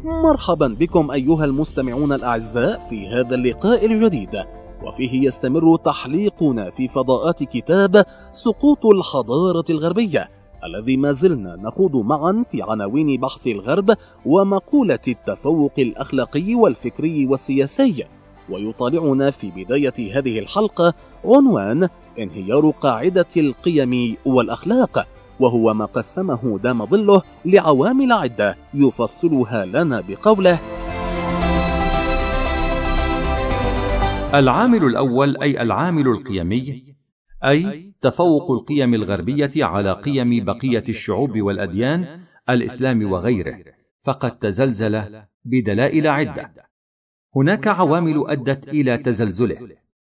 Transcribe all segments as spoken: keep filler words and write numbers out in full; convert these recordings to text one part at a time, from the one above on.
مرحبا بكم أيها المستمعون الأعزاء في هذا اللقاء الجديد، وفيه يستمر تحليقنا في فضاءات كتاب سقوط الحضارة الغربية، الذي ما زلنا نخوض معا في عناوين بحث الغرب ومقولة التفوق الأخلاقي والفكري والسياسي. ويطالعنا في بداية هذه الحلقة عنوان انهيار قاعدة القيم والأخلاق، وهو ما قسمه دام ظله لعوامل عدة يفصلها لنا بقوله: العامل الأول أي العامل القيمي، أي تفوق القيم الغربية على قيم بقية الشعوب والأديان الإسلام وغيره، فقد تزلزل بدلائل عدة. هناك عوامل أدت إلى تزلزله،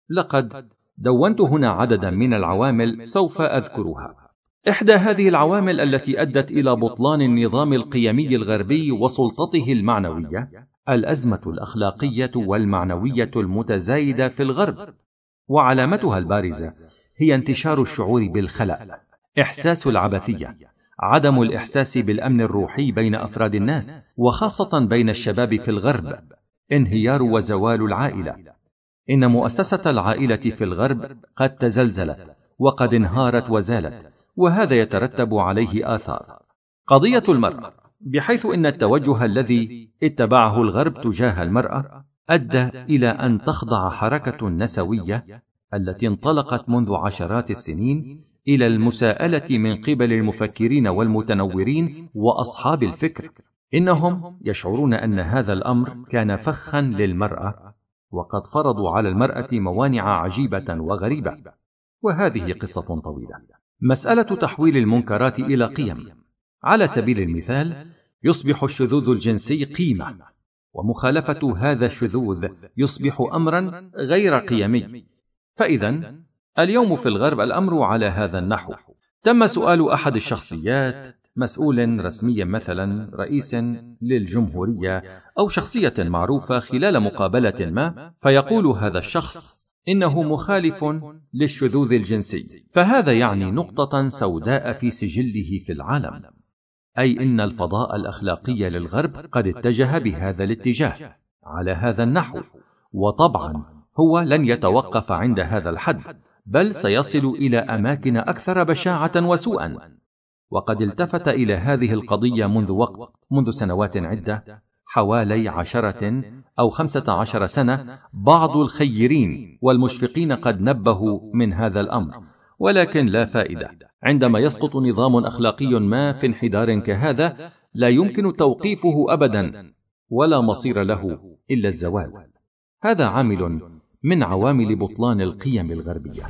لقد دونت هنا عددا من العوامل سوف أذكرها. إحدى هذه العوامل التي أدت إلى بطلان النظام القيمي الغربي وسلطته المعنوية الأزمة الأخلاقية والمعنوية المتزايدة في الغرب، وعلامتها البارزة هي انتشار الشعور بالخلأ، إحساس العبثية، عدم الإحساس بالأمن الروحي بين أفراد الناس وخاصة بين الشباب في الغرب، انهيار وزوال العائلة. إن مؤسسة العائلة في الغرب قد تزلزلت وقد انهارت وزالت، وهذا يترتب عليه آثار. قضية المرأة، بحيث إن التوجه الذي اتبعه الغرب تجاه المرأة أدى إلى أن تخضع حركة النسوية التي انطلقت منذ عشرات السنين إلى المساءلة من قبل المفكرين والمتنورين وأصحاب الفكر. إنهم يشعرون أن هذا الأمر كان فخا للمرأة، وقد فرضوا على المرأة موانع عجيبة وغريبة، وهذه قصة طويلة. مسألة تحويل المنكرات إلى قيم. على سبيل المثال، يصبح الشذوذ الجنسي قيمة، ومخالفة هذا الشذوذ يصبح أمرا غير قيمي. فإذا اليوم في الغرب الأمر على هذا النحو. تم سؤال أحد الشخصيات، مسؤول رسمي مثلا، رئيس للجمهورية أو شخصية معروفة، خلال مقابلة ما، فيقول هذا الشخص إنه مخالف للشذوذ الجنسي، فهذا يعني نقطة سوداء في سجله في العالم، أي إن الفضاء الأخلاقي للغرب قد اتجه بهذا الاتجاه على هذا النحو. وطبعا هو لن يتوقف عند هذا الحد، بل سيصل إلى أماكن أكثر بشاعة وسوءا. وقد التفت إلى هذه القضية منذ وقت منذ سنوات عدة، حوالي عشرة أو خمسة عشر سنة، بعض الخيرين والمشفقين قد نبهوا من هذا الأمر، ولكن لا فائدة. عندما يسقط نظام أخلاقي ما في انحدار كهذا، لا يمكن توقيفه أبدا، ولا مصير له إلا الزوال. هذا عامل من عوامل بطلان القيم الغربية.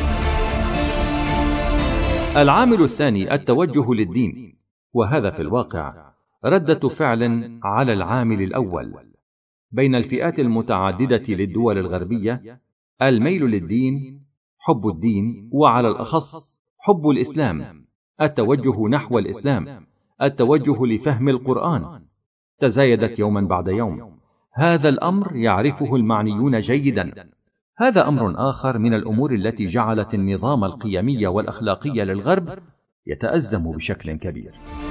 العامل الثاني التوجه للدين، وهذا في الواقع ردة فعل على العامل الأول. بين الفئات المتعددة للدول الغربية الميل للدين، حب الدين، وعلى الأخص حب الإسلام، التوجه نحو الإسلام، التوجه لفهم القرآن، تزايدت يوما بعد يوم. هذا الأمر يعرفه المعنيون جيدا. هذا أمر آخر من الأمور التي جعلت النظام القيمي والأخلاقي للغرب يتأزم بشكل كبير.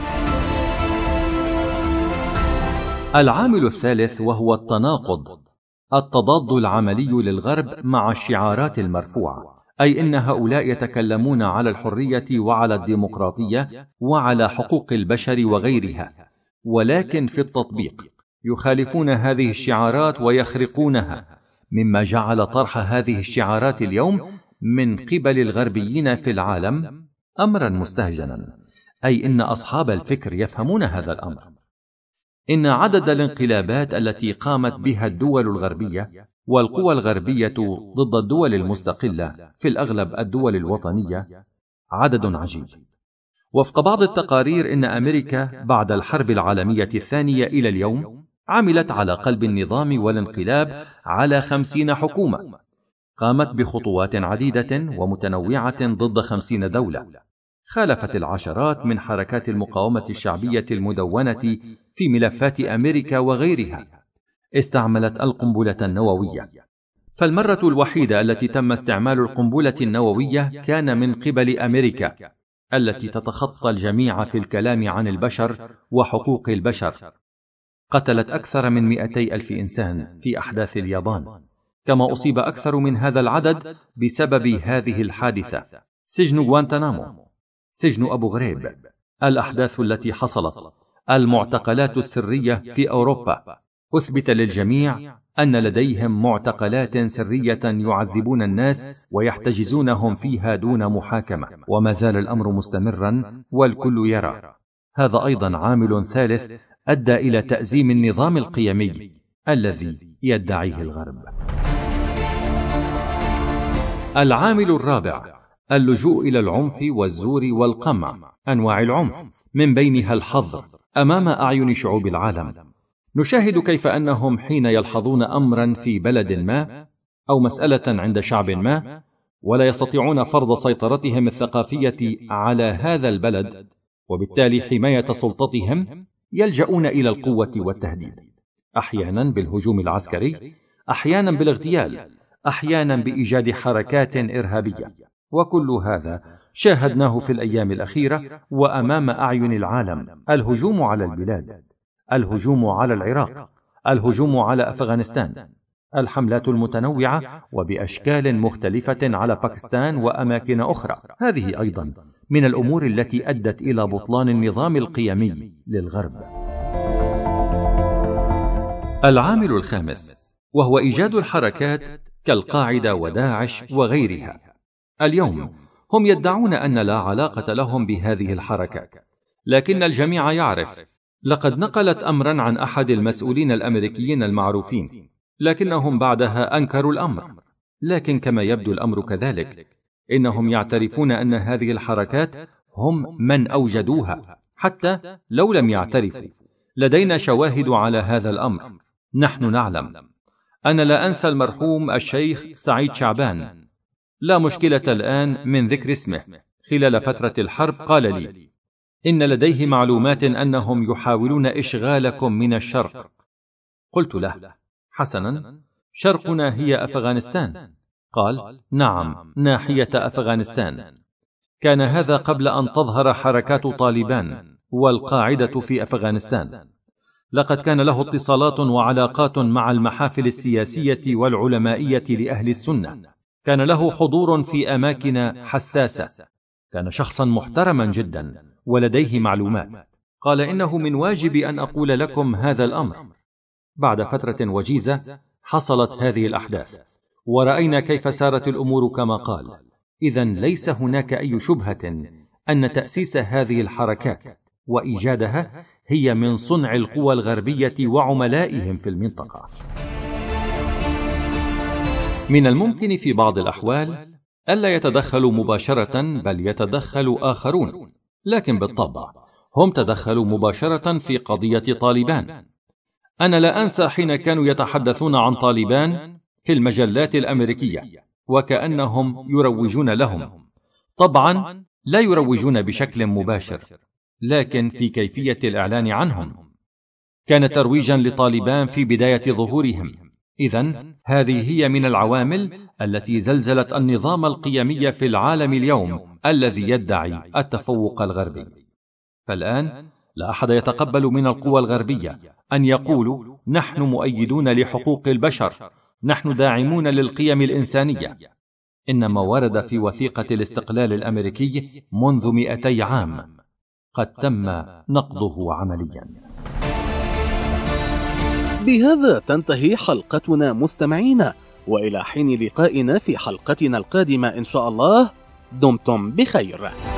العامل الثالث وهو التناقض، التضاد العملي للغرب مع الشعارات المرفوعة، أي إن هؤلاء يتكلمون على الحرية وعلى الديمقراطية وعلى حقوق البشر وغيرها، ولكن في التطبيق يخالفون هذه الشعارات ويخرقونها، مما جعل طرح هذه الشعارات اليوم من قبل الغربيين في العالم أمرا مستهجنا، أي إن أصحاب الفكر يفهمون هذا الأمر. إن عدد الانقلابات التي قامت بها الدول الغربية والقوى الغربية ضد الدول المستقلة، في الأغلب الدول الوطنية، عدد عجيب. وفق بعض التقارير إن أمريكا بعد الحرب العالمية الثانية إلى اليوم عملت على قلب النظام والانقلاب على خمسين حكومة، قامت بخطوات عديدة ومتنوعة ضد خمسين دولة، خالفت العشرات من حركات المقاومة الشعبية المدونة في ملفات أمريكا وغيرها، استعملت القنبلة النووية. فالمرة الوحيدة التي تم استعمال القنبلة النووية كان من قبل أمريكا، التي تتخطى الجميع في الكلام عن البشر وحقوق البشر. قتلت أكثر من مئتي ألف إنسان في أحداث اليابان، كما أصيب أكثر من هذا العدد بسبب هذه الحادثة. سجن غوانتنامو، سجن أبو غريب، الأحداث التي حصلت، المعتقلات السرية في أوروبا. أثبت للجميع أن لديهم معتقلات سرية يعذبون الناس ويحتجزونهم فيها دون محاكمة، وما زال الأمر مستمرا والكل يرى. هذا أيضا عامل ثالث أدى إلى تأزيم النظام القيمي الذي يدعيه الغرب. العامل الرابع اللجوء إلى العنف والزور والقمع، أنواع العنف من بينها الحظر أمام أعين شعوب العالم. نشاهد كيف أنهم حين يلحظون أمرا في بلد ما أو مسألة عند شعب ما ولا يستطيعون فرض سيطرتهم الثقافية على هذا البلد وبالتالي حماية سلطتهم، يلجؤون إلى القوة والتهديد، أحيانا بالهجوم العسكري، أحيانا بالاغتيال، أحيانا بإيجاد حركات إرهابية. وكل هذا شاهدناه في الأيام الأخيرة وأمام أعين العالم. الهجوم على البلاد، الهجوم على العراق، الهجوم على أفغانستان، الحملات المتنوعة وبأشكال مختلفة على باكستان وأماكن أخرى. هذه أيضا من الأمور التي أدت إلى بطلان النظام القيمي للغرب. العامل الخامس وهو إيجاد الحركات كالقاعدة وداعش وغيرها. اليوم هم يدعون أن لا علاقة لهم بهذه الحركات، لكن الجميع يعرف. لقد نقلت أمرا عن أحد المسؤولين الأمريكيين المعروفين، لكنهم بعدها أنكروا الأمر. لكن كما يبدو الأمر كذلك، إنهم يعترفون أن هذه الحركات هم من أوجدوها، حتى لو لم يعترفوا. لدينا شواهد على هذا الأمر. نحن نعلم. أنا لا أنسى المرحوم الشيخ سعيد شعبان، لا مشكلة الآن من ذكر اسمه. خلال فترة الحرب قال لي إن لديه معلومات أنهم يحاولون إشغالكم من الشرق. قلت له حسنا، شرقنا هي أفغانستان. قال نعم، ناحية أفغانستان. كان هذا قبل أن تظهر حركات طالبان والقاعدة في أفغانستان. لقد كان له اتصالات وعلاقات مع المحافل السياسية والعلمائية لأهل السنة، كان له حضور في أماكن حساسة، كان شخصا محترما جدا ولديه معلومات. قال إنه من واجبي أن أقول لكم هذا الأمر. بعد فترة وجيزة حصلت هذه الأحداث ورأينا كيف سارت الأمور كما قال. إذن ليس هناك أي شبهة أن تأسيس هذه الحركات وإيجادها هي من صنع القوى الغربية وعملائهم في المنطقة. من الممكن في بعض الأحوال ألا يتدخلوا مباشرة، بل يتدخل آخرون، لكن بالطبع هم تدخلوا مباشرة في قضية طالبان. أنا لا أنسى حين كانوا يتحدثون عن طالبان في المجلات الأمريكية وكأنهم يروجون لهم. طبعا لا يروجون بشكل مباشر، لكن في كيفية الإعلان عنهم. كان ترويجا لطالبان في بداية ظهورهم. إذن هذه هي من العوامل التي زلزلت النظام القيمي في العالم اليوم الذي يدعي التفوق الغربي. فالآن لا أحد يتقبل من القوى الغربية أن يقولوا نحن مؤيدون لحقوق البشر، نحن داعمون للقيم الإنسانية. إنما ورد في وثيقة الاستقلال الأمريكي منذ مئتي عام قد تم نقضه عمليا. بهذا تنتهي حلقتنا مستمعينا، وإلى حين لقائنا في حلقتنا القادمة إن شاء الله، دمتم بخير.